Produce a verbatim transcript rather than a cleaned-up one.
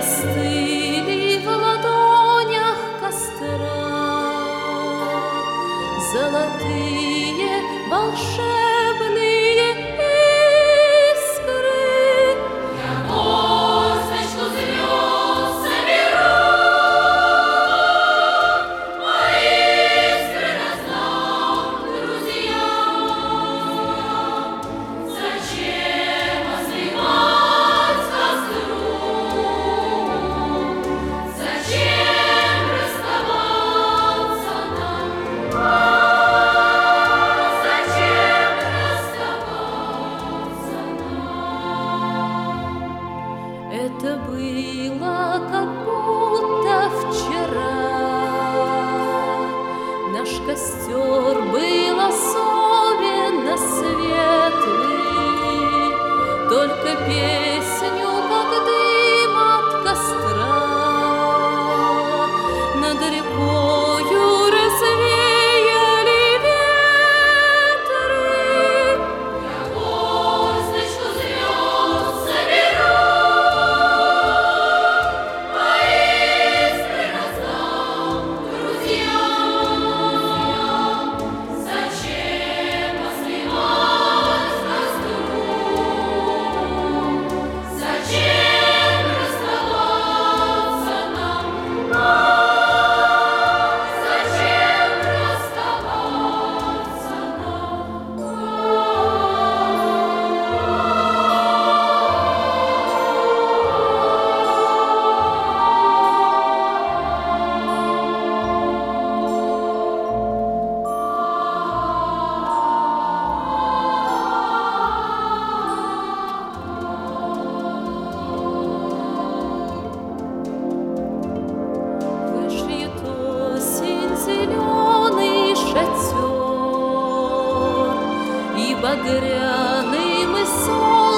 остыли в ладонях костра золотые волшебные искры. Я горсточку звезд соберу, а искры раздам друзьям. Зачем осыпать костру? Зачем расставаться нам? Зачем расставаться нам? Это было как будто вчера. Наш костер был особенно светлый, только песню, как дым от костра, над рекою развеяли ветры. Я горсточку звезд соберу, а искры раздам друзьям. Зачем осыпать костру? Зачем расставаться нам? Зачем расставаться Вышьет осень зеленый шатер, и багряным и солнечным